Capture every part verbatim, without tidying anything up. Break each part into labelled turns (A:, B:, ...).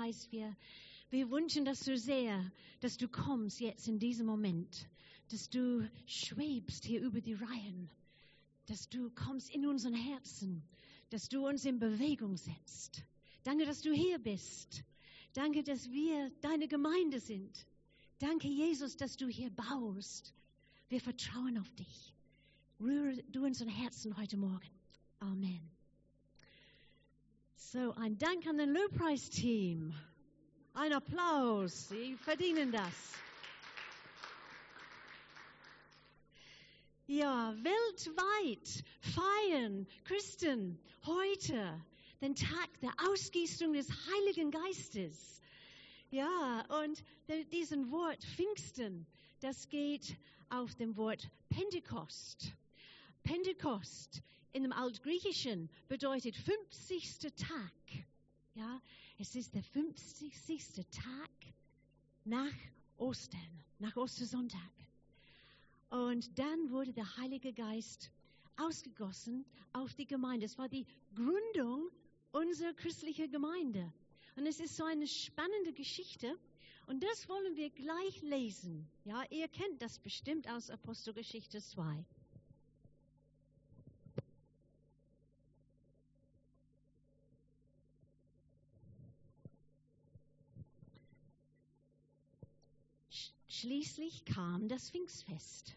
A: Lobpreis. Wir, wir wünschen das so sehr, dass du kommst jetzt in diesem Moment, dass du schwebst hier über die Reihen, dass du kommst in unseren Herzen, dass du uns in Bewegung setzt. Danke, dass du hier bist. Danke, dass wir deine Gemeinde sind. Danke, Jesus, dass du hier baust. Wir vertrauen auf dich. Rühre du unseren Herzen heute Morgen. Amen. So, ein Dank an den Lobpreisteam. Ein Applaus. Sie verdienen das. Ja, weltweit feiern Christen heute den Tag der Ausgießung des Heiligen Geistes. Ja, und diesen Wort Pfingsten, das geht auf dem Wort Pentekost. Pentekost in dem Altgriechischen bedeutet fünfzigster Tag. Ja, es ist der fünfzigste Tag nach Ostern, nach Ostersonntag. Und dann wurde der Heilige Geist ausgegossen auf die Gemeinde. Es war die Gründung unserer christlichen Gemeinde. Und es ist so eine spannende Geschichte. Und das wollen wir gleich lesen. Ja, ihr kennt das bestimmt aus Apostelgeschichte zwei. Schließlich kam das Pfingstfest.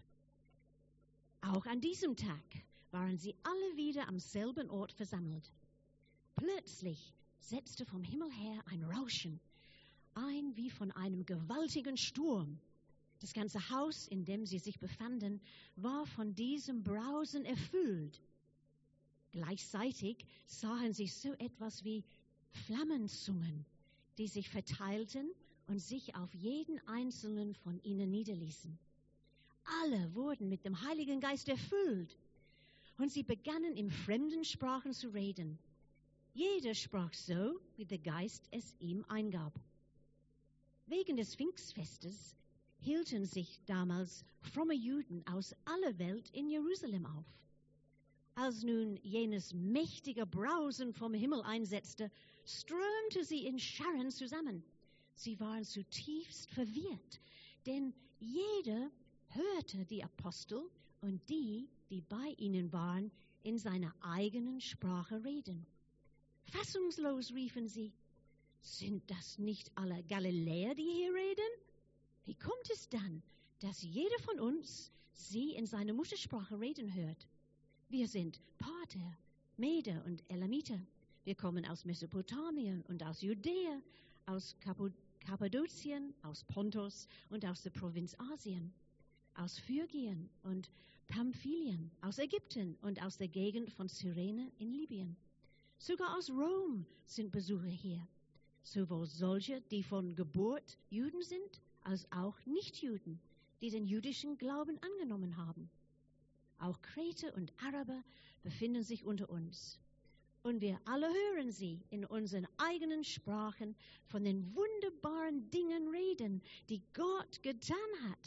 A: Auch an diesem Tag waren sie alle wieder am selben Ort versammelt. Plötzlich setzte vom Himmel her ein Rauschen, ein wie von einem gewaltigen Sturm. Das ganze Haus, in dem sie sich befanden, war von diesem Brausen erfüllt. Gleichzeitig sahen sie so etwas wie Flammenzungen, die sich verteilten und sich auf jeden einzelnen von ihnen niederließen. Alle wurden mit dem Heiligen Geist erfüllt und sie begannen in fremden Sprachen zu reden. Jeder sprach so, wie der Geist es ihm eingab. Wegen des Pfingstfestes hielten sich damals fromme Juden aus aller Welt in Jerusalem auf. Als nun jenes mächtige Brausen vom Himmel einsetzte, strömte sie in Scharen zusammen. Sie waren zutiefst verwirrt, denn jeder hörte die Apostel und die, die bei ihnen waren, in seiner eigenen Sprache reden. Fassungslos riefen sie, sind das nicht alle Galiläer, die hier reden? Wie kommt es dann, dass jeder von uns sie in seiner Muttersprache reden hört? Wir sind Parther, Meder und Elamiter. Wir kommen aus Mesopotamien und aus Judäa, aus Kappadokien, aus Pontus und aus der Provinz Asien, aus Phrygien und Pamphylien, aus Ägypten und aus der Gegend von Cyrene in Libyen. Sogar aus Rom sind Besucher hier, sowohl solche, die von Geburt Juden sind, als auch Nichtjuden, die den jüdischen Glauben angenommen haben. Auch Kreter und Araber befinden sich unter uns. Und wir alle hören sie in unseren eigenen Sprachen von den wunderbaren Dingen reden, die Gott getan hat.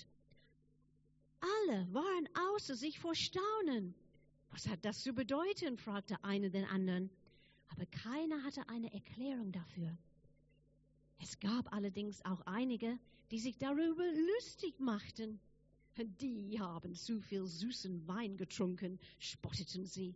A: Alle waren außer sich vor Staunen. Was hat das zu bedeuten? Fragte einer den anderen. Aber keiner hatte eine Erklärung dafür. Es gab allerdings auch einige, die sich darüber lustig machten. Die haben zu viel süßen Wein getrunken, spotteten sie.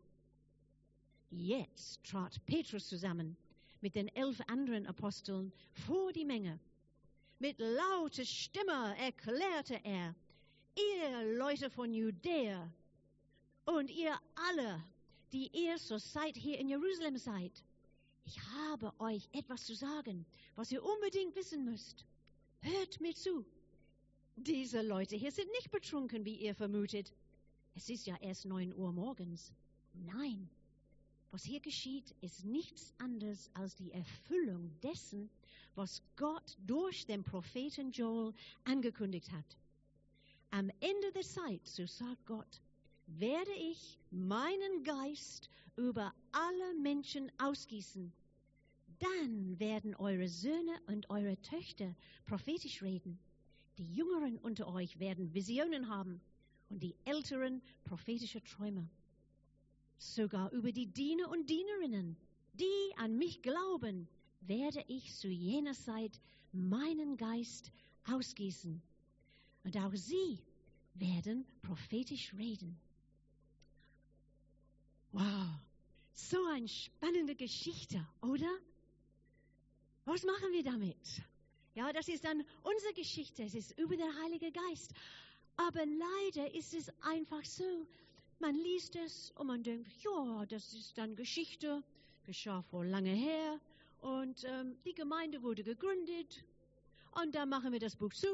A: Jetzt trat Petrus zusammen mit den elf anderen Aposteln vor die Menge. Mit lauter Stimme erklärte er, ihr Leute von Judäa und ihr alle, die ihr zur Zeit hier in Jerusalem seid, ich habe euch etwas zu sagen, was ihr unbedingt wissen müsst. Hört mir zu. Diese Leute hier sind nicht betrunken, wie ihr vermutet. Es ist ja erst neun Uhr morgens. Nein, was hier geschieht, ist nichts anderes als die Erfüllung dessen, was Gott durch den Propheten Joel angekündigt hat. Am Ende der Zeit, so sagt Gott, werde ich meinen Geist über alle Menschen ausgießen. Dann werden eure Söhne und eure Töchter prophetisch reden. Die Jüngeren unter euch werden Visionen haben und die Älteren prophetische Träume. Sogar über die Diener und Dienerinnen, die an mich glauben, werde ich zu jener Zeit meinen Geist ausgießen. Und auch sie werden prophetisch reden. Wow, so eine spannende Geschichte, oder? Was machen wir damit? Ja, das ist dann unsere Geschichte, es ist über den Heiligen Geist. Aber leider ist es einfach so, man liest es und man denkt, ja, das ist dann Geschichte, geschah vor lange her und ähm, die Gemeinde wurde gegründet und dann machen wir das Buch zu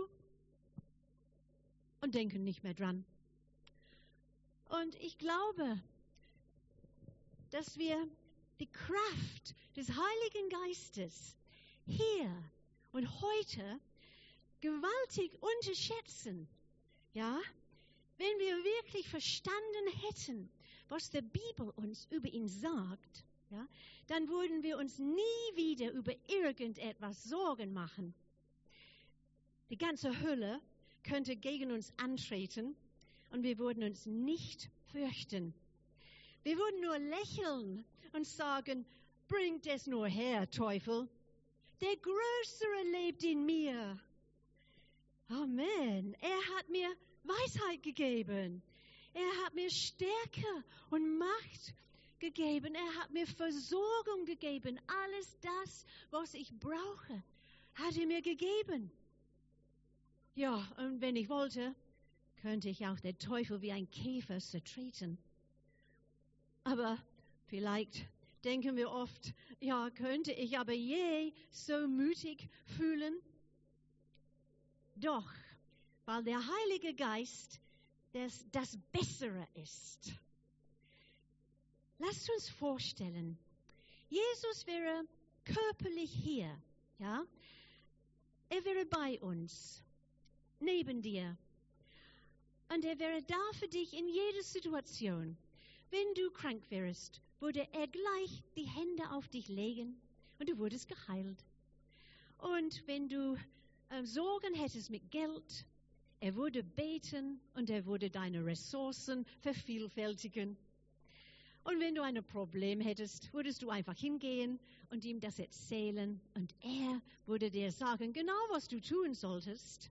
A: und denken nicht mehr dran. Und ich glaube, dass wir die Kraft des Heiligen Geistes hier und heute gewaltig unterschätzen. Ja, wenn wir wirklich verstanden hätten, was die Bibel uns über ihn sagt, ja, dann würden wir uns nie wieder über irgendetwas Sorgen machen. Die ganze Hölle könnte gegen uns antreten und wir würden uns nicht fürchten. Wir würden nur lächeln und sagen, bringt es nur her, Teufel. Der Größere lebt in mir. Amen. Er hat mir Weisheit gegeben. Er hat mir Stärke und Macht gegeben. Er hat mir Versorgung gegeben. Alles das, was ich brauche, hat er mir gegeben. Ja, und wenn ich wollte, könnte ich auch den Teufel wie ein Käfer zertreten. Aber vielleicht denken wir oft, ja, könnte ich aber je so mutig fühlen? Doch, weil der Heilige Geist das, das Bessere ist. Lasst uns vorstellen, Jesus wäre körperlich hier, ja? Er wäre bei uns, neben dir. Und er wäre da für dich in jeder Situation. Wenn du krank wärst, würde er gleich die Hände auf dich legen und du wurdest geheilt. Und wenn du äh, Sorgen hättest mit Geld, er würde beten und er würde deine Ressourcen vervielfältigen. Und wenn du ein Problem hättest, würdest du einfach hingehen und ihm das erzählen und er würde dir sagen, genau was du tun solltest.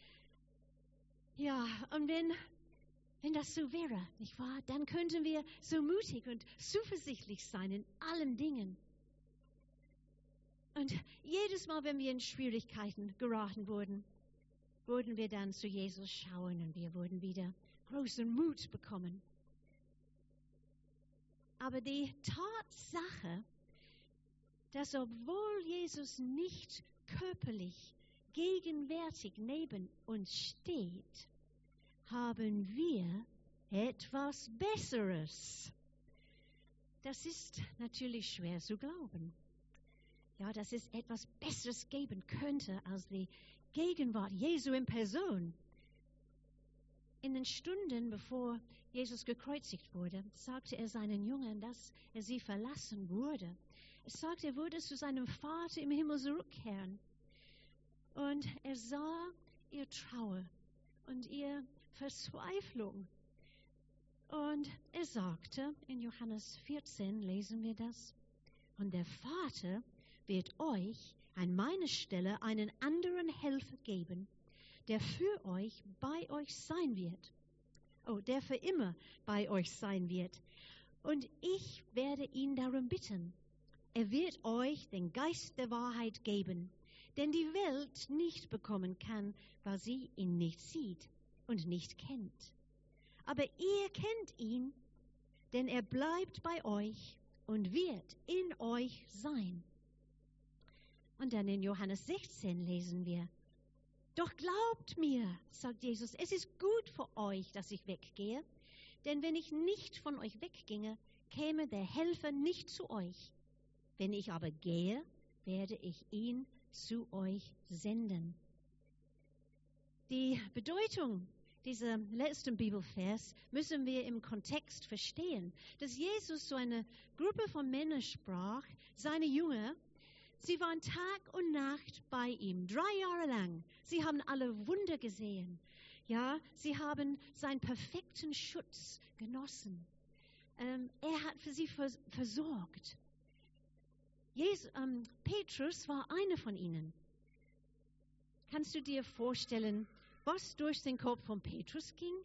A: Ja, und wenn, wenn das so wäre, nicht wahr, dann könnten wir so mutig und zuversichtlich sein in allen Dingen. Und jedes Mal, wenn wir in Schwierigkeiten geraten wurden, würden wir dann zu Jesus schauen und wir würden wieder großen Mut bekommen. Aber die Tatsache, dass obwohl Jesus nicht körperlich gegenwärtig neben uns steht, haben wir etwas Besseres. Das ist natürlich schwer zu glauben. Ja, dass es etwas Besseres geben könnte als die Gegenwart Jesu in Person. In den Stunden, bevor Jesus gekreuzigt wurde, sagte er seinen Jüngern, dass er sie verlassen würde. Er sagte, er würde zu seinem Vater im Himmel zurückkehren. Und er sah ihr Trauer und ihr Verzweiflung. Und er sagte, in Johannes vierzehn lesen wir das, und der Vater wird euch an meine Stelle einen anderen Helfer geben, der für euch bei euch sein wird. Oh, der für immer bei euch sein wird. Und ich werde ihn darum bitten. Er wird euch den Geist der Wahrheit geben, den die Welt nicht bekommen kann, weil sie ihn nicht sieht und nicht kennt. Aber ihr kennt ihn, denn er bleibt bei euch und wird in euch sein. Und dann in Johannes sechzehn lesen wir, doch glaubt mir, sagt Jesus, es ist gut für euch, dass ich weggehe, denn wenn ich nicht von euch wegginge, käme der Helfer nicht zu euch. Wenn ich aber gehe, werde ich ihn zu euch senden. Die Bedeutung dieser letzten Bibelvers müssen wir im Kontext verstehen, dass Jesus zu einer Gruppe von Männern sprach, seine Jünger. Sie waren Tag und Nacht bei ihm, drei Jahre lang. Sie haben alle Wunder gesehen. Ja, sie haben seinen perfekten Schutz genossen. Ähm, er hat für sie vers- versorgt. Jesus, ähm, Petrus war einer von ihnen. Kannst du dir vorstellen, was durch den Kopf von Petrus ging?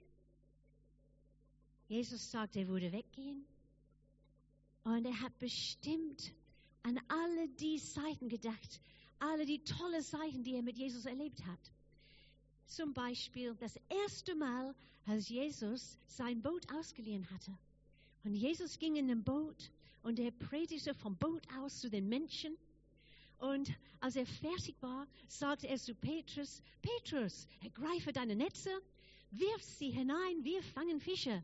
A: Jesus sagt, er würde weggehen. Und er hat bestimmt an alle die Seiten gedacht, alle die tollen Seiten, die er mit Jesus erlebt hat. Zum Beispiel das erste Mal, als Jesus sein Boot ausgeliehen hatte. Und Jesus ging in dem Boot und er predigte vom Boot aus zu den Menschen. Und als er fertig war, sagte er zu Petrus, Petrus, ergreife deine Netze, wirf sie hinein, wir fangen Fische.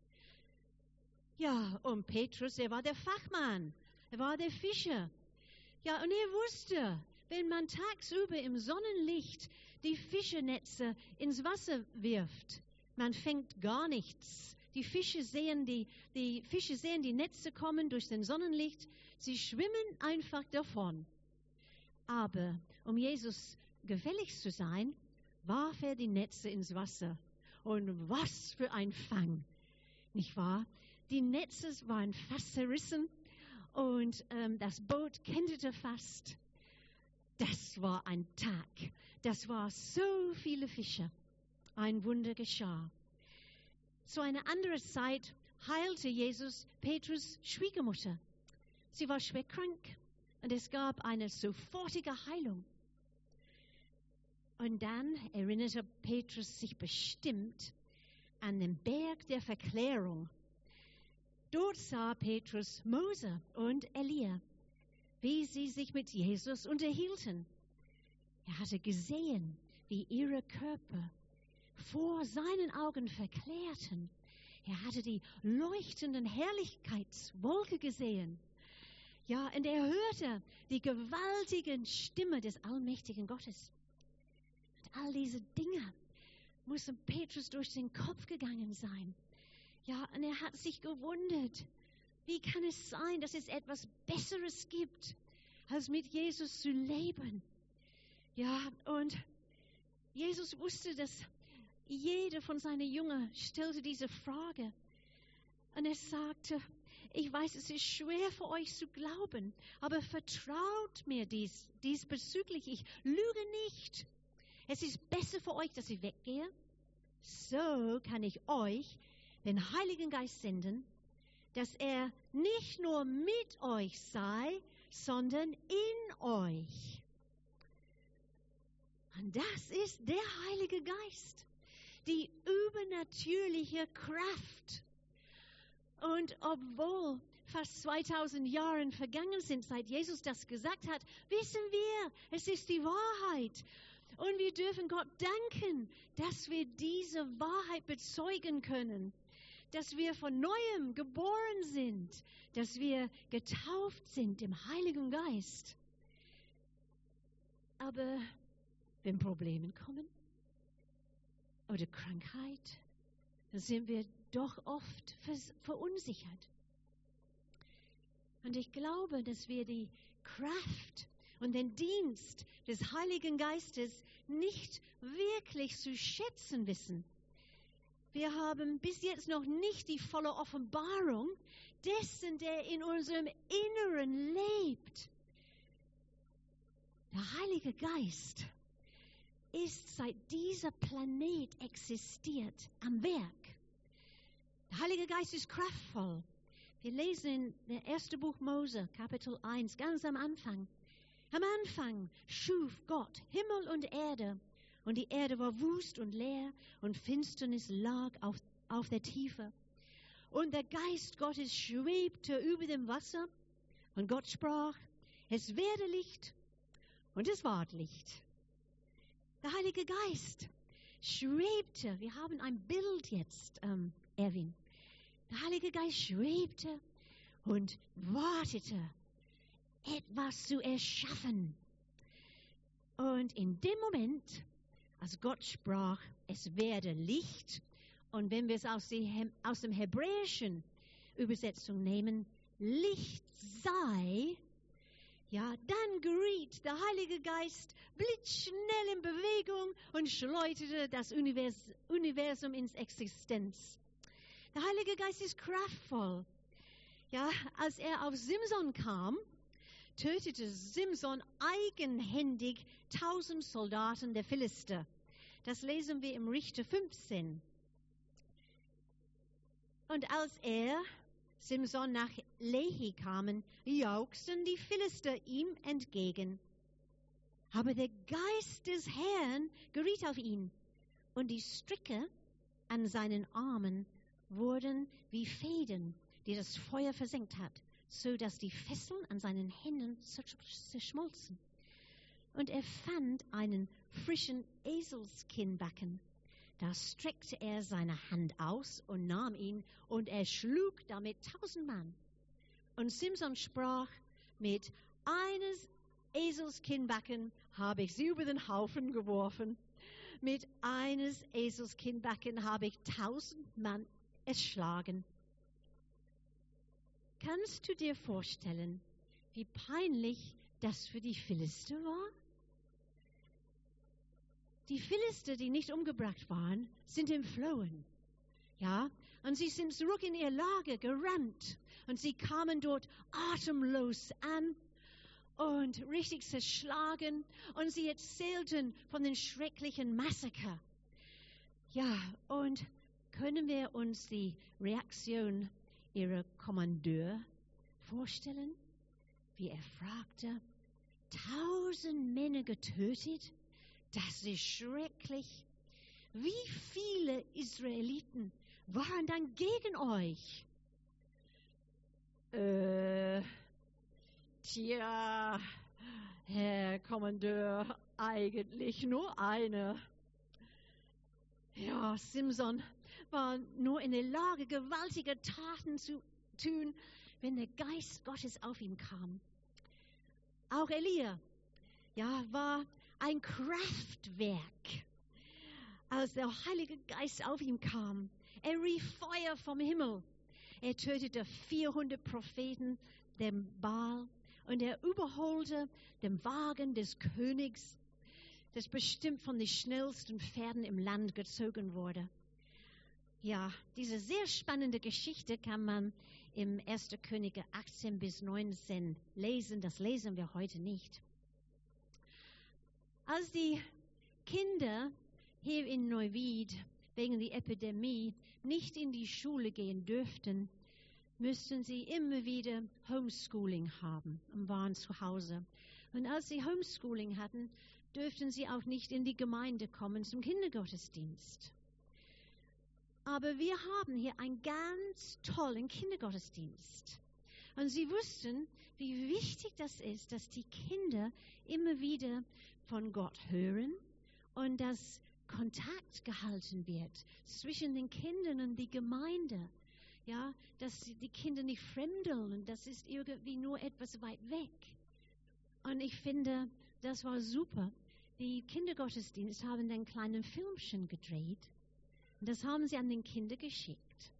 A: Ja, und Petrus, er war der Fachmann, er war der Fischer. Ja, und er wusste, wenn man tagsüber im Sonnenlicht die Fischernetze ins Wasser wirft, man fängt gar nichts. Die Fische sehen die, die Fische sehen die Netze kommen durch den Sonnenlicht, sie schwimmen einfach davon. Aber um Jesus gefällig zu sein, warf er die Netze ins Wasser. Und was für ein Fang, nicht wahr? Die Netze waren fast zerrissen und ähm, das Boot kenterte fast. Das war ein Tag. Das war so viele Fische. Ein Wunder geschah. Zu einer anderen Zeit heilte Jesus Petrus' Schwiegermutter. Sie war schwer krank und es gab eine sofortige Heilung. Und dann erinnerte Petrus sich bestimmt an den Berg der Verklärung. Dort sah Petrus Mose und Elia, wie sie sich mit Jesus unterhielten. Er hatte gesehen, wie ihre Körper vor seinen Augen verklärten. Er hatte die leuchtenden Herrlichkeitswolke gesehen. Ja, und er hörte die gewaltigen Stimme des allmächtigen Gottes. Und all diese Dinge mussten Petrus durch den Kopf gegangen sein. Ja, und er hat sich gewundert, wie kann es sein, dass es etwas Besseres gibt, als mit Jesus zu leben? Ja, und Jesus wusste, dass jeder von seinen Jüngern stellte diese Frage. Und er sagte, ich weiß, es ist schwer für euch zu glauben, aber vertraut mir dies, diesbezüglich. Ich lüge nicht. Es ist besser für euch, dass ich weggehe. So kann ich euch den Heiligen Geist senden, dass er nicht nur mit euch sei, sondern in euch. Und das ist der Heilige Geist, die übernatürliche Kraft. Und obwohl fast zweitausend Jahre vergangen sind, seit Jesus das gesagt hat, wissen wir, es ist die Wahrheit. Und wir dürfen Gott danken, dass wir diese Wahrheit bezeugen können. Dass wir von Neuem geboren sind, dass wir getauft sind im Heiligen Geist. Aber wenn Probleme kommen oder Krankheit, dann sind wir doch oft verunsichert. Und ich glaube, dass wir die Kraft und den Dienst des Heiligen Geistes nicht wirklich zu schätzen wissen. Wir haben bis jetzt noch nicht die volle Offenbarung dessen, der in unserem Inneren lebt. Der Heilige Geist ist, seit dieser Planet existiert, am Werk. Der Heilige Geist ist kraftvoll. Wir lesen in das erste Buch Mose, Kapitel eins, ganz am Anfang. Am Anfang schuf Gott Himmel und Erde. Und die Erde war wüst und leer und Finsternis lag auf, auf der Tiefe. Und der Geist Gottes schwebte über dem Wasser. Und Gott sprach, es werde Licht. Und es ward Licht. Der Heilige Geist schwebte. Wir haben ein Bild jetzt, ähm, Erwin. Der Heilige Geist schwebte und wartete, etwas zu erschaffen. Und in dem Moment, als Gott sprach, es werde Licht, und wenn wir es aus, die, aus dem hebräischen Übersetzung nehmen, Licht sei, ja, dann geriet der Heilige Geist blitzschnell in Bewegung und schleuderte das Univers, Universum ins Existenz. Der Heilige Geist ist kraftvoll. Ja, als er auf Simson kam, tötete Simson eigenhändig tausend Soldaten der Philister. Das lesen wir im Richter fünfzehn. Und als er, Simson, nach Lehi kamen, jauchzten die Philister ihm entgegen. Aber der Geist des Herrn geriet auf ihn, und die Stricke an seinen Armen wurden wie Fäden, die das Feuer versenkt hat, so dass die Fesseln an seinen Händen zerschmolzen. Und er fand einen frischen Eselskinnbacken. Da streckte er seine Hand aus und nahm ihn, und er schlug damit tausend Mann. Und Simson sprach, mit eines Eselskinnbacken habe ich sie über den Haufen geworfen. Mit eines Eselskinnbacken habe ich tausend Mann erschlagen. Kannst du dir vorstellen, wie peinlich das für die Philister war? Die Philister, die nicht umgebracht waren, sind entflohen. Ja, und sie sind zurück in ihr Lager gerannt. Und sie kamen dort atemlos an und richtig zerschlagen. Und sie erzählten von den schrecklichen Massaker. Ja, und können wir uns die Reaktion ihrer Kommandeur vorstellen? Wie er fragte, tausend Männer getötet? Das ist schrecklich. Wie viele Israeliten waren dann gegen euch? Äh, tja, Herr Kommandeur, eigentlich nur eine. Ja, Simson war nur in der Lage, gewaltige Taten zu tun, wenn der Geist Gottes auf ihn kam. Auch Elia, ja, war ein Kraftwerk, als der Heilige Geist auf ihn kam. Er rief Feuer vom Himmel. Er tötete vierhundert Propheten dem Baal und er überholte den Wagen des Königs, das bestimmt von den schnellsten Pferden im Land gezogen wurde. Ja, diese sehr spannende Geschichte kann man im ersten Könige achtzehn bis neunzehn lesen. Das lesen wir heute nicht. Als die Kinder hier in Neuwied wegen der Epidemie nicht in die Schule gehen dürften, müssten sie immer wieder Homeschooling haben und waren zu Hause. Und als sie Homeschooling hatten, dürften sie auch nicht in die Gemeinde kommen zum Kindergottesdienst. Aber wir haben hier einen ganz tollen Kindergottesdienst. Und sie wussten, wie wichtig das ist, dass die Kinder immer wieder von Gott hören und dass Kontakt gehalten wird zwischen den Kindern und die Gemeinde. Ja, dass die Kinder nicht fremdeln und das ist irgendwie nur etwas weit weg. Und ich finde, das war super. Die Kindergottesdienste haben einen kleinen Filmchen gedreht. Und das haben sie an den Kinder geschickt.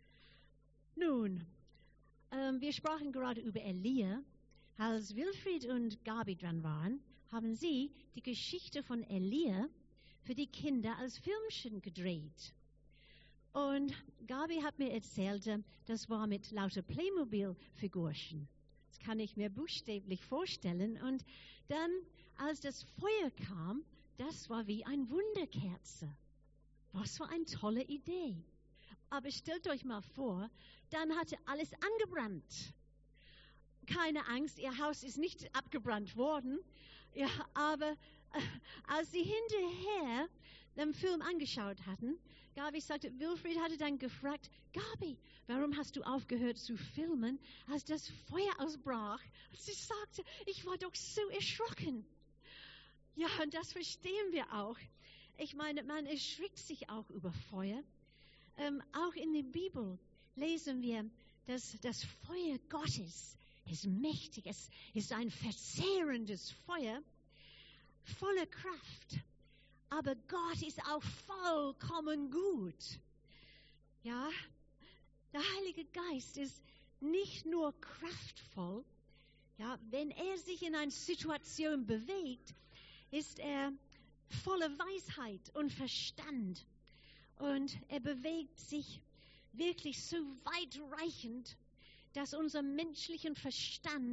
A: Nun, ähm, wir sprachen gerade über Elia. Als Wilfried und Gabi dran waren, haben sie die Geschichte von Elia für die Kinder als Filmchen gedreht. Und Gabi hat mir erzählt, das war mit lauter Playmobil-Figurchen. Das kann ich mir buchstäblich vorstellen. Und dann, als das Feuer kam, das war wie eine Wunderkerze. Was für eine tolle Idee. Aber stellt euch mal vor, dann hatte alles angebrannt. Keine Angst, ihr Haus ist nicht abgebrannt worden. Ja, aber äh, als sie hinterher den Film angeschaut hatten, Gabi sagte, Wilfried hatte dann gefragt, Gabi, warum hast du aufgehört zu filmen, als das Feuer ausbrach? Und sie sagte, ich war doch so erschrocken. Ja, und das verstehen wir auch. Ich meine, man erschrickt sich auch über Feuer. Ähm, auch in der Bibel lesen wir, dass das Feuer Gottes ist mächtig. Es ist ein verzehrendes Feuer, voller Kraft. Aber Gott ist auch vollkommen gut. Ja, der Heilige Geist ist nicht nur kraftvoll. Ja, wenn er sich in einer Situation bewegt, ist er voller Weisheit und Verstand. Und er bewegt sich wirklich so weitreichend, dass unser menschlicher Verstand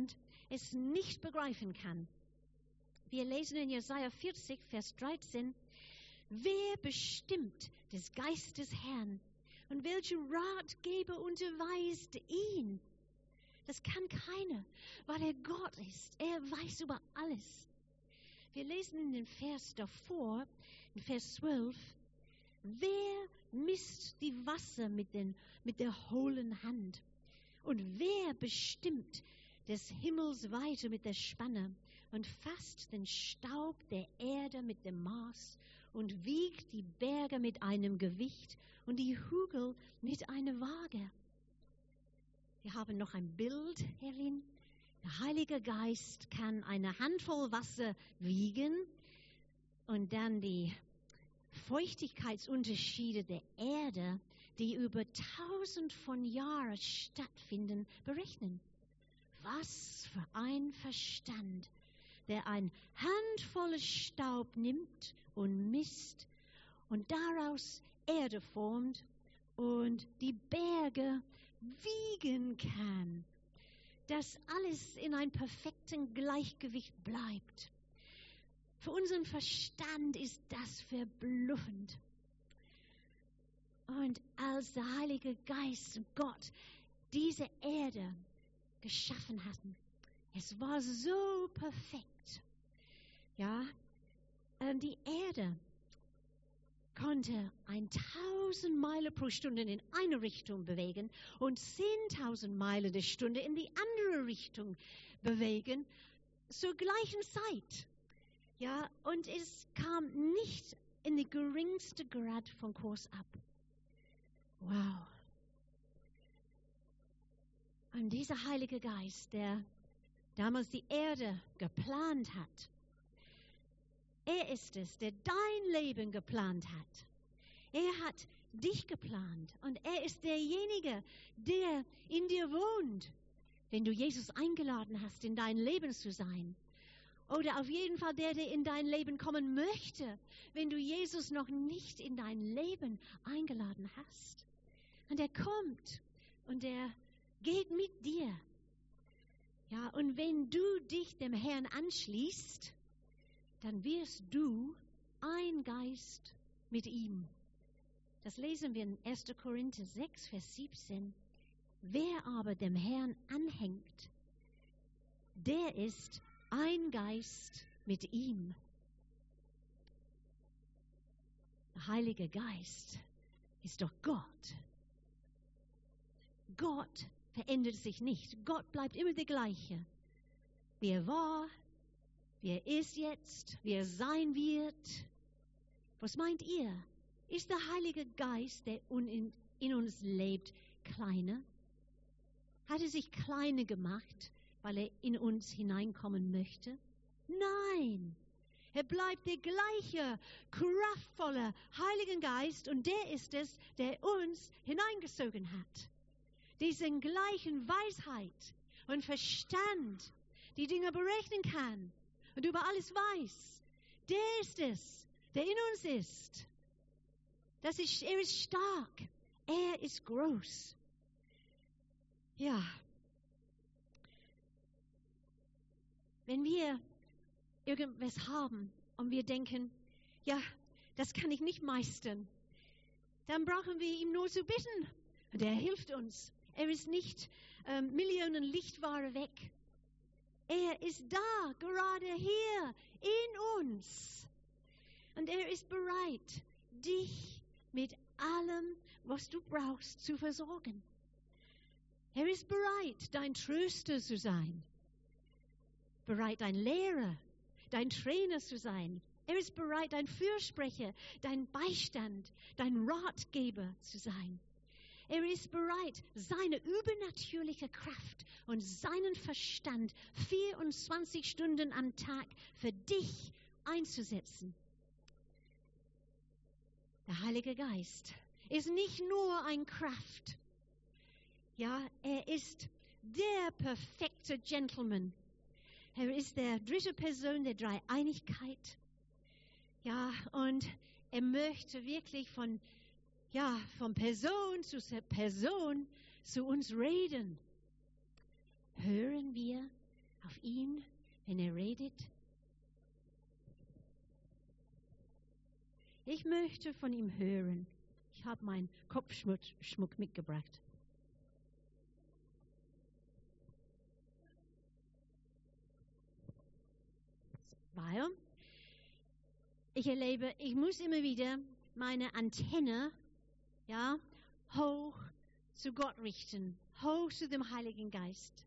A: es nicht begreifen kann. Wir lesen in Jesaja vierzig, Vers dreizehn, wer bestimmt des Geistes Herrn und welche Ratgeber unterweist ihn? Das kann keiner, weil er Gott ist. Er weiß über alles. Wir lesen in den Vers davor, in Vers zwölf, wer misst die Wasser mit, den, mit der hohlen Hand? Und wer bestimmt des Himmels Weite mit der Spanne und fasst den Staub der Erde mit dem Maß und wiegt die Berge mit einem Gewicht und die Hügel mit einer Waage? Wir haben noch ein Bild, Herrin. Der Heilige Geist kann eine Handvoll Wasser wiegen und dann die Feuchtigkeitsunterschiede der Erde, die über tausend von Jahren stattfinden, berechnen. Was für ein Verstand, der ein Handvoll Staub nimmt und misst und daraus Erde formt und die Berge wiegen kann, dass alles in einem perfekten Gleichgewicht bleibt. Für unseren Verstand ist das verblüffend. Und als der Heilige Geist, Gott, diese Erde geschaffen hatten, es war so perfekt. Ja, die Erde konnte tausend Meilen pro Stunde in eine Richtung bewegen und zehntausend Meilen die Stunde in die andere Richtung bewegen, zur gleichen Zeit. Ja, und es kam nicht in den geringsten Grad von Kurs ab. Wow. Und dieser Heilige Geist, der damals die Erde geplant hat, er ist es, der dein Leben geplant hat. Er hat dich geplant und er ist derjenige, der in dir wohnt, wenn du Jesus eingeladen hast, in dein Leben zu sein. Oder auf jeden Fall der, der in dein Leben kommen möchte, wenn du Jesus noch nicht in dein Leben eingeladen hast. Und er kommt und er geht mit dir. Ja, und wenn du dich dem Herrn anschließt, dann wirst du ein Geist mit ihm. Das lesen wir in erster Korinther sechs, Vers siebzehn. Wer aber dem Herrn anhängt, der ist ein Geist mit ihm. Der Heilige Geist ist doch Gott. Gott verändert sich nicht. Gott bleibt immer der gleiche. Wie er war, wie er ist jetzt, wie er sein wird. Was meint ihr? Ist der Heilige Geist, der in, in uns lebt, kleiner? Hat er sich kleiner gemacht, weil er in uns hineinkommen möchte? Nein, er bleibt der gleiche, kraftvolle Heilige Geist und der ist es, der uns hineingezogen hat. Diesen gleichen Weisheit und Verstand, die Dinge berechnen kann und über alles weiß. Der ist es, der in uns ist. Das ist, er ist stark. Er ist groß. Ja. Wenn wir irgendwas haben und wir denken, ja, das kann ich nicht meistern, dann brauchen wir ihm nur zu bitten. Und er hilft uns. Er ist nicht ähm, Millionen Lichtjahre weg. Er ist da, gerade hier, in uns. Und er ist bereit, dich mit allem, was du brauchst, zu versorgen. Er ist bereit, dein Tröster zu sein. Bereit, dein Lehrer, dein Trainer zu sein. Er ist bereit, dein Fürsprecher, dein Beistand, dein Ratgeber zu sein. Er ist bereit, seine übernatürliche Kraft und seinen Verstand vierundzwanzig Stunden am Tag für dich einzusetzen. Der Heilige Geist ist nicht nur eine Kraft. Ja, er ist der perfekte Gentleman. Er ist der dritte Person der Dreieinigkeit. Ja, und er möchte wirklich von, ja, von Person zu Person zu uns reden. Hören wir auf ihn, wenn er redet? Ich möchte von ihm hören. Ich habe meinen Kopfschmuck mitgebracht. Weil ich erlebe, ich muss immer wieder meine Antenne, ja, hoch zu Gott richten, hoch zu dem Heiligen Geist.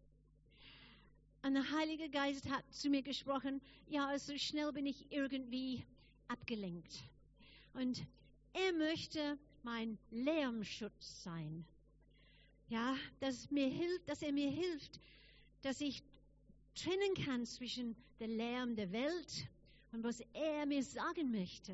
A: Und der Heilige Geist hat zu mir gesprochen, ja, also schnell bin ich irgendwie abgelenkt. Und er möchte mein Lärmschutz sein. Ja, dass, mir hilft, dass er mir hilft, dass ich trennen kann zwischen dem Lärm der Welt und was er mir sagen möchte.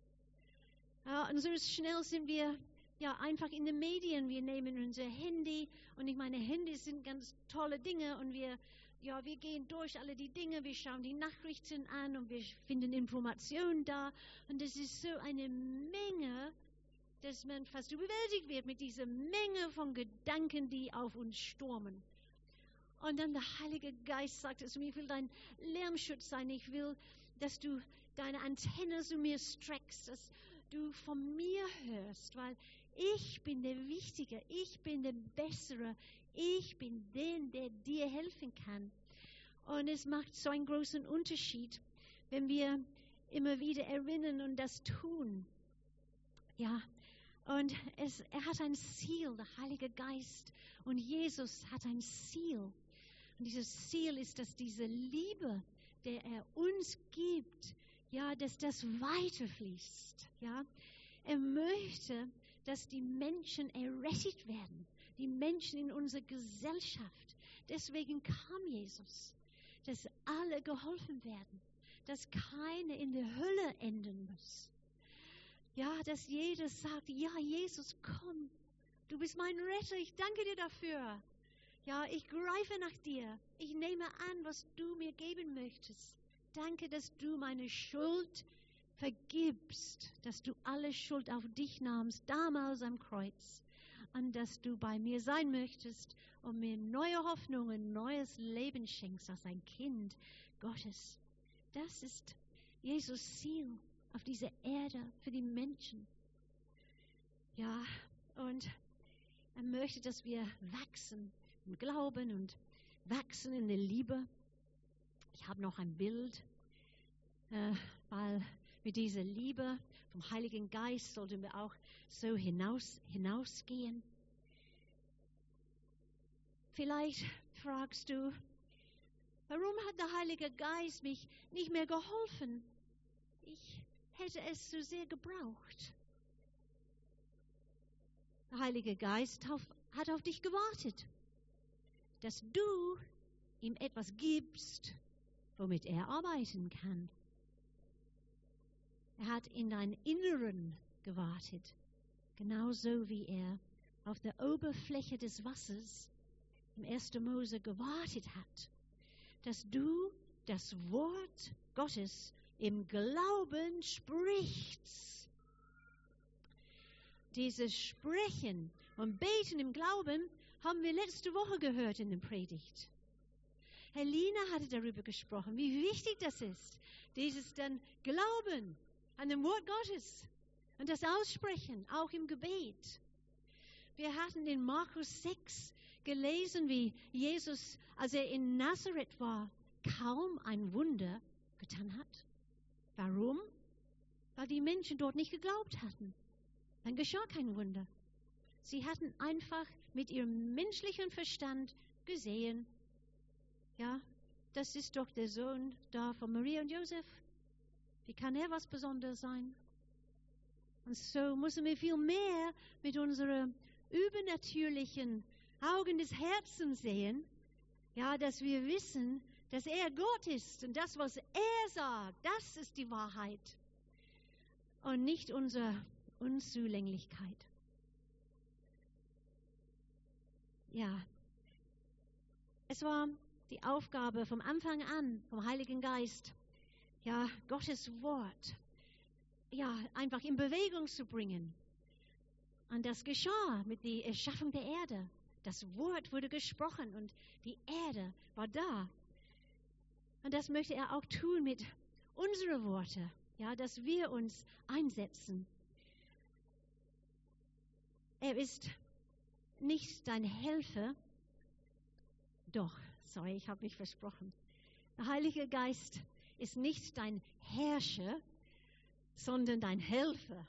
A: Ja, und so schnell sind wir ja einfach in den Medien. Wir nehmen unser Handy und ich meine, Handys sind ganz tolle Dinge und wir Ja, wir gehen durch alle die Dinge, wir schauen die Nachrichten an und wir finden Informationen da. Und es ist so eine Menge, dass man fast überwältigt wird mit dieser Menge von Gedanken, die auf uns stürmen. Und dann der Heilige Geist sagt zu mir, ich will dein Lärmschutz sein, ich will, dass du deine Antenne zu mir streckst, dass du von mir hörst, weil ich bin der Wichtige, ich bin der Bessere, ich bin der, der dir helfen kann. Und es macht so einen großen Unterschied, wenn wir immer wieder erinnern und das tun. Ja, und es, er hat ein Ziel, der Heilige Geist. Und Jesus hat ein Ziel. Und dieses Ziel ist, dass diese Liebe, der er uns gibt, ja, dass das weiterfließt. Ja, er möchte, dass die Menschen errettet werden. Die Menschen in unserer Gesellschaft. Deswegen kam Jesus, dass alle geholfen werden, dass keiner in der Hölle enden muss. Ja, dass jeder sagt, ja, Jesus, komm, du bist mein Retter, ich danke dir dafür. Ja, ich greife nach dir, ich nehme an, was du mir geben möchtest. Danke, dass du meine Schuld vergibst, dass du alle Schuld auf dich nahmst, damals am Kreuz. Und dass du bei mir sein möchtest und mir neue Hoffnungen, neues Leben schenkst als ein Kind Gottes. Das ist Jesus' Ziel auf dieser Erde für die Menschen. Ja, und er möchte, dass wir wachsen im Glauben und wachsen in der Liebe. Ich habe noch ein Bild, äh, weil mit dieser Liebe vom Heiligen Geist sollten wir auch so hinaus, hinausgehen. Vielleicht fragst du, warum hat der Heilige Geist mich nicht mehr geholfen? Ich hätte es so sehr gebraucht. Der Heilige Geist hat auf dich gewartet, dass du ihm etwas gibst, womit er arbeiten kann. Er hat in dein Inneren gewartet, genauso wie er auf der Oberfläche des Wassers im ersten Mose gewartet hat, dass du das Wort Gottes im Glauben sprichst. Dieses Sprechen und Beten im Glauben haben wir letzte Woche gehört in der Predigt. Herr Lina hatte darüber gesprochen, wie wichtig das ist, dieses dann Glauben an dem Wort Gottes und das Aussprechen, auch im Gebet. Wir hatten in Markus sechs gelesen, wie Jesus, als er in Nazareth war, kaum ein Wunder getan hat. Warum? Weil die Menschen dort nicht geglaubt hatten. Dann geschah kein Wunder. Sie hatten einfach mit ihrem menschlichen Verstand gesehen, ja, das ist doch der Sohn da von Maria und Josef. Wie kann er was Besonderes sein? Und so müssen wir viel mehr mit unseren übernatürlichen Augen des Herzens sehen, ja, dass wir wissen, dass er Gott ist und das, was er sagt, das ist die Wahrheit und nicht unsere Unzulänglichkeit. Ja, es war die Aufgabe vom Anfang an vom Heiligen Geist, ja, Gottes Wort, ja, einfach in Bewegung zu bringen. Und das geschah mit der Erschaffung der Erde. Das Wort wurde gesprochen und die Erde war da. Und das möchte er auch tun mit unseren Worten, ja, dass wir uns einsetzen. Er ist nicht dein Helfer. Doch, sorry, ich habe mich versprochen. Der Heilige Geist ist nicht dein Herrscher, sondern dein Helfer.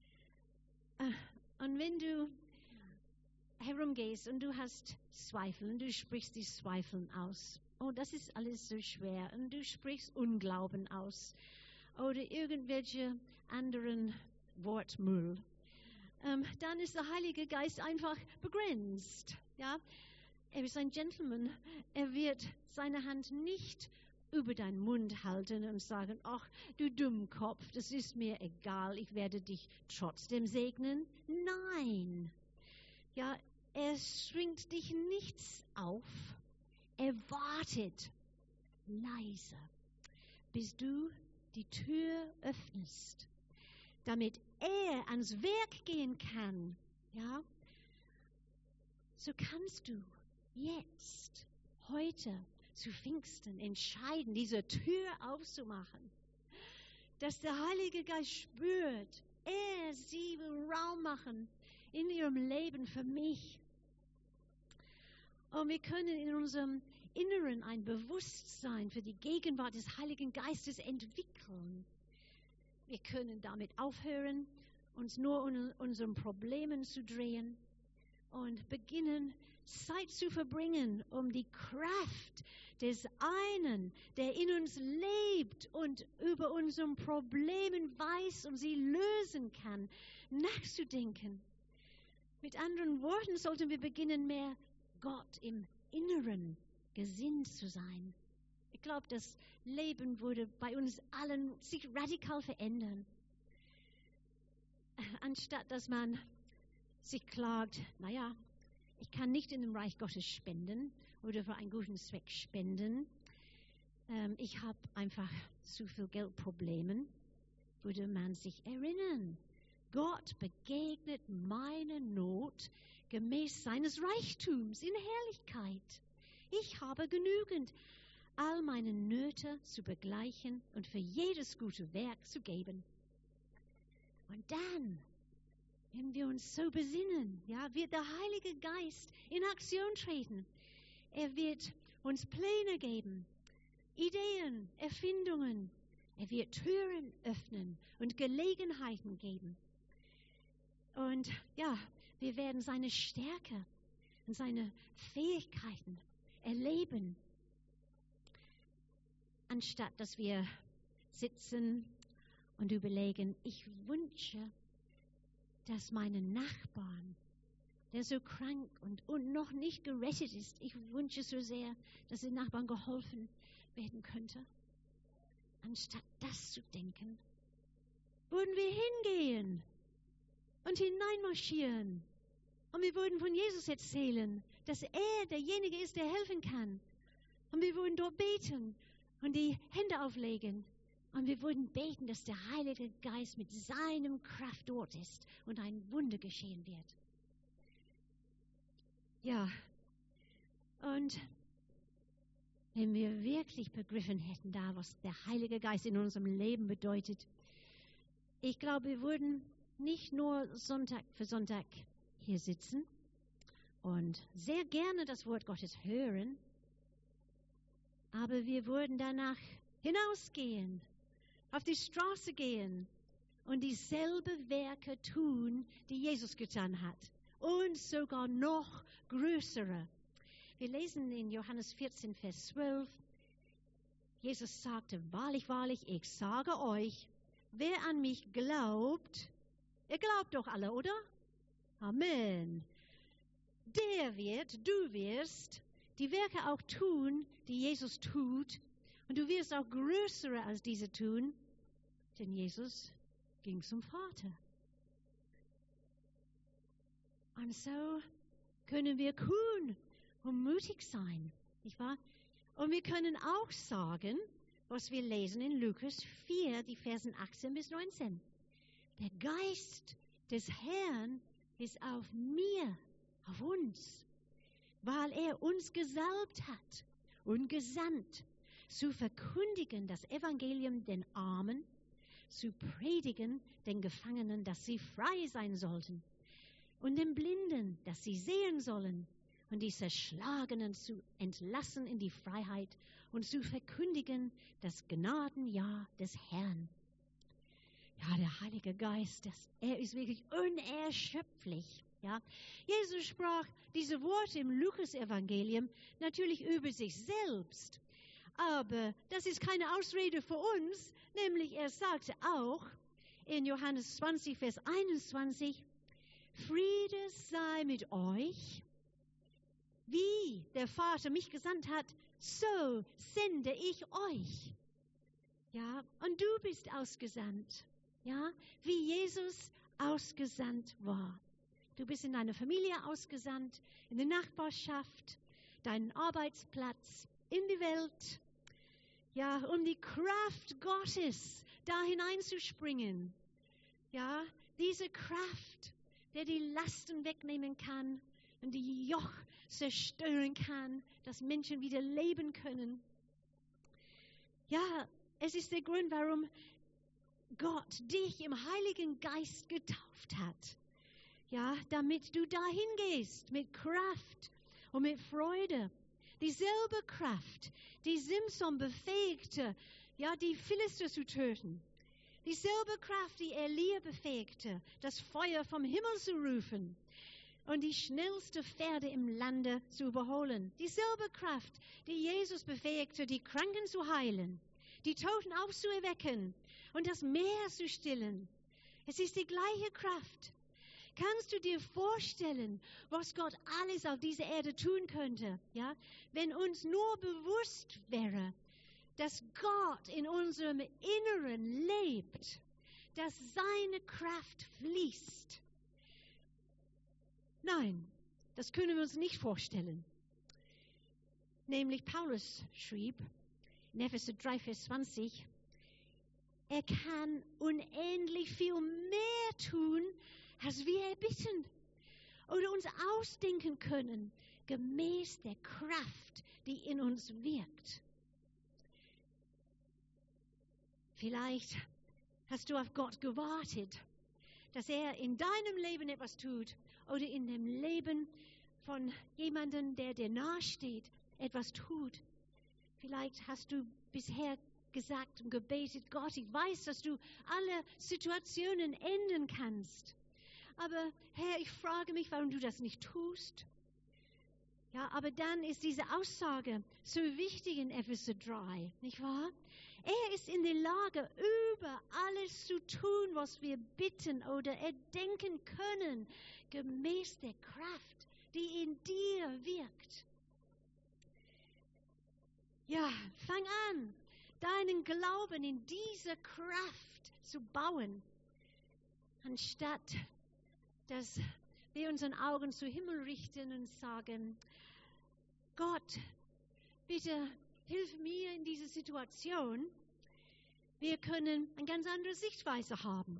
A: Und wenn du herumgehst und du hast Zweifel und du sprichst die Zweifel aus, oh, das ist alles so schwer, und du sprichst Unglauben aus oder irgendwelche anderen Wortmüll, ähm, dann ist der Heilige Geist einfach begrenzt. Ja? Er ist ein Gentleman. Er wird seine Hand nicht über deinen Mund halten und sagen, ach, du Dummkopf, das ist mir egal, ich werde dich trotzdem segnen. Nein. Ja, er schwingt dich nichts auf. Er wartet leise, bis du die Tür öffnest, damit er ans Werk gehen kann. Ja? So kannst du jetzt, heute, zu Pfingsten entscheiden, diese Tür aufzumachen, dass der Heilige Geist spürt, er, sie will Raum machen in ihrem Leben für mich. Und wir können in unserem Inneren ein Bewusstsein für die Gegenwart des Heiligen Geistes entwickeln. Wir können damit aufhören, uns nur um unseren Problemen zu drehen und beginnen, Zeit zu verbringen, um die Kraft des einen, der in uns lebt und über unsere Probleme weiß und sie lösen kann, nachzudenken. Mit anderen Worten sollten wir beginnen, mehr Gott im Inneren gesinnt zu sein. Ich glaube, das Leben würde bei uns allen sich radikal verändern. Anstatt dass man sich klagt, naja, ich kann nicht in dem Reich Gottes spenden oder für einen guten Zweck spenden. Ähm, ich habe einfach zu viel Geldprobleme. Würde man sich erinnern, Gott begegnet meine Not gemäß seines Reichtums in Herrlichkeit. Ich habe genügend, all meine Nöte zu begleichen und für jedes gute Werk zu geben. Und dann, wenn wir uns so besinnen, ja, wird der Heilige Geist in Aktion treten. Er wird uns Pläne geben, Ideen, Erfindungen. Er wird Türen öffnen und Gelegenheiten geben. Und ja, wir werden seine Stärke und seine Fähigkeiten erleben. Anstatt dass wir sitzen und überlegen, ich wünsche, dass meine Nachbarn, der so krank und, und noch nicht gerettet ist, ich wünsche so sehr, dass den Nachbarn geholfen werden könnte. Anstatt das zu denken, würden wir hingehen und hineinmarschieren. Und wir würden von Jesus erzählen, dass er derjenige ist, der helfen kann. Und wir würden dort beten und die Hände auflegen. Und wir würden beten, dass der Heilige Geist mit seinem Kraft dort ist und ein Wunder geschehen wird. Ja, und wenn wir wirklich begriffen hätten, da was der Heilige Geist in unserem Leben bedeutet, ich glaube, wir würden nicht nur Sonntag für Sonntag hier sitzen und sehr gerne das Wort Gottes hören, aber wir würden danach hinausgehen, auf die Straße gehen und dieselbe Werke tun, die Jesus getan hat und sogar noch größere. Wir lesen in Johannes vierzehn, Vers zwölf, Jesus sagte, wahrlich, wahrlich, ich sage euch, wer an mich glaubt, ihr glaubt doch alle, oder? Amen. Der wird, du wirst die Werke auch tun, die Jesus tut, und du wirst auch größere als diese tun, denn Jesus ging zum Vater. Und so können wir kühn und mutig sein, nicht wahr? Und wir können auch sagen, was wir lesen in Lukas vier, die Versen achtzehn bis neunzehn. Der Geist des Herrn ist auf mir, auf uns, weil er uns gesalbt hat und gesandt, zu verkündigen das Evangelium den Armen, zu predigen den Gefangenen, dass sie frei sein sollten, und den Blinden, dass sie sehen sollen, und die Zerschlagenen zu entlassen in die Freiheit und zu verkündigen das Gnadenjahr des Herrn. Ja, der Heilige Geist, das, er ist wirklich unerschöpflich. Ja. Jesus sprach diese Worte im Lukas-Evangelium natürlich über sich selbst. Aber das ist keine Ausrede für uns, nämlich er sagte auch in Johannes zwanzig, Vers einundzwanzig, Friede sei mit euch. Wie der Vater mich gesandt hat, so sende ich euch. Ja, und du bist ausgesandt. Ja, wie Jesus ausgesandt war. Du bist in deiner Familie ausgesandt, in der Nachbarschaft, deinen Arbeitsplatz, in die Welt. Ja, um die Kraft Gottes da hineinzuspringen. Ja, diese Kraft, der die Lasten wegnehmen kann und die Joch zerstören kann, dass Menschen wieder leben können. Ja, es ist der Grund, warum Gott dich im Heiligen Geist getauft hat. Ja, damit du dahin gehst mit Kraft und mit Freude. Dieselbe Kraft, die Simson befähigte, ja, die Philister zu töten. Dieselbe Kraft, die Elia befähigte, das Feuer vom Himmel zu rufen und die schnellste Pferde im Lande zu überholen. Dieselbe Kraft, die Jesus befähigte, die Kranken zu heilen, die Toten aufzuerwecken und das Meer zu stillen. Es ist die gleiche Kraft. Kannst du dir vorstellen, was Gott alles auf dieser Erde tun könnte, ja? Wenn uns nur bewusst wäre, dass Gott in unserem Inneren lebt, dass seine Kraft fließt. Nein, das können wir uns nicht vorstellen. Nämlich Paulus schrieb in Epheser drei, Vers zwanzig, er kann unendlich viel mehr tun, als wir erbitten oder uns ausdenken können, gemäß der Kraft, die in uns wirkt. Vielleicht hast du auf Gott gewartet, dass er in deinem Leben etwas tut oder in dem Leben von jemandem, der dir nahesteht, etwas tut. Vielleicht hast du bisher gesagt und gebetet, Gott, ich weiß, dass du alle Situationen ändern kannst. Aber Herr, ich frage mich, warum du das nicht tust. Ja, aber dann ist diese Aussage so wichtig in Epheser drei, nicht wahr? Er ist in der Lage, über alles zu tun, was wir bitten oder erdenken können, gemäß der Kraft, die in dir wirkt. Ja, fang an, deinen Glauben in diese Kraft zu bauen, anstatt dass wir unsere Augen zu Himmel richten und sagen, Gott, bitte hilf mir in dieser Situation. Wir können eine ganz andere Sichtweise haben.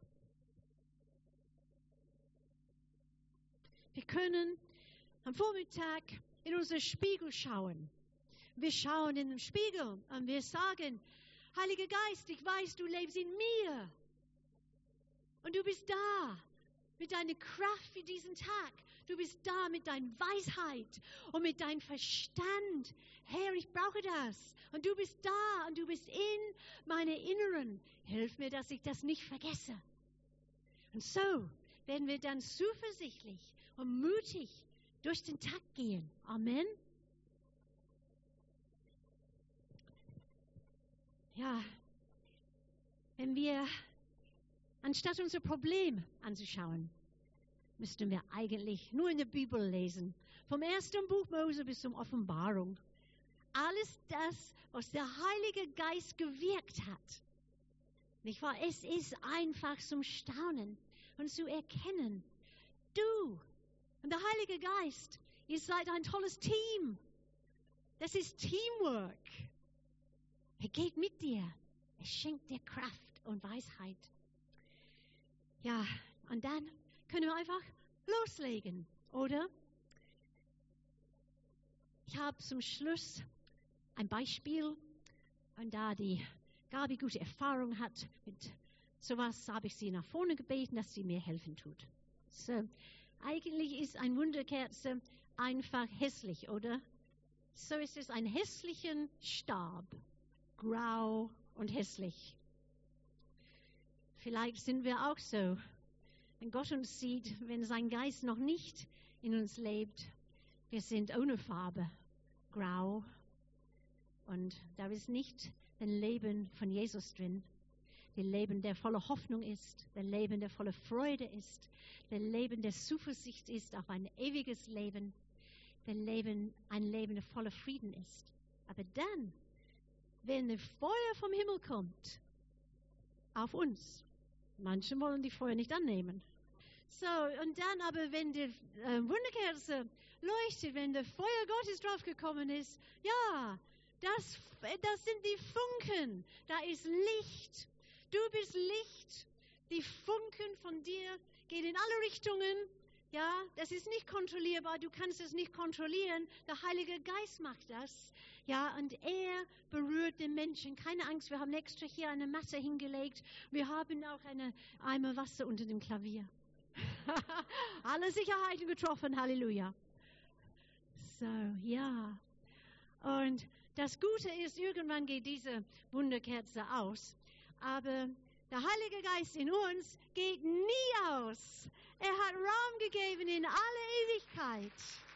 A: Wir können am Vormittag in unseren Spiegel schauen. Wir schauen in den Spiegel und wir sagen, Heiliger Geist, ich weiß, du lebst in mir. Und du bist da. Mit deiner Kraft für diesen Tag. Du bist da mit deiner Weisheit und mit deinem Verstand. Herr, ich brauche das. Und du bist da und du bist in meinem Inneren. Hilf mir, dass ich das nicht vergesse. Und so werden wir dann zuversichtlich und mutig durch den Tag gehen. Amen. Ja, wenn wir anstatt unser Problem anzuschauen, müssten wir eigentlich nur in der Bibel lesen. Vom ersten Buch Mose bis zur Offenbarung. Alles das, was der Heilige Geist gewirkt hat. Nicht wahr? Es ist einfach zum Staunen und zu erkennen. Du und der Heilige Geist, ihr seid ein tolles Team. Das ist Teamwork. Er geht mit dir. Er schenkt dir Kraft und Weisheit. Ja, und dann können wir einfach loslegen, oder? Ich habe zum Schluss ein Beispiel Und da die Gabi gute Erfahrung hat mit sowas, habe ich sie nach vorne gebeten, dass sie mir helfen tut. So, eigentlich ist eine Wunderkerze einfach hässlich, oder? So ist es ein hässlichen Stab, grau und hässlich. Vielleicht sind wir auch so. Wenn Gott uns sieht, wenn sein Geist noch nicht in uns lebt, wir sind ohne Farbe, grau. Und da ist nicht ein Leben von Jesus drin. Ein Leben, der voller Hoffnung ist, ein Leben, der voller Freude ist, ein Leben, der Zuversicht ist auf ein ewiges Leben, ein Leben, ein Leben, der voller Frieden ist. Aber dann, wenn das Feuer vom Himmel kommt, auf uns, manche wollen die Feuer nicht annehmen. So, und dann aber, wenn die äh, Wunderkerze leuchtet, wenn das Feuer Gottes draufgekommen ist, ja, das, das sind die Funken, da ist Licht. Du bist Licht. Die Funken von dir gehen in alle Richtungen. Ja, das ist nicht kontrollierbar. Du kannst es nicht kontrollieren. Der Heilige Geist macht das. Ja, und er berührt den Menschen. Keine Angst, wir haben extra hier eine Matte hingelegt. Wir haben auch eine Eimer Wasser unter dem Klavier. Alle Sicherheiten getroffen. Halleluja. So, ja. Und das Gute ist, irgendwann geht diese Wunderkerze aus. Aber der Heilige Geist in uns geht nie aus. Er hat Raum gegeben in alle Ewigkeit.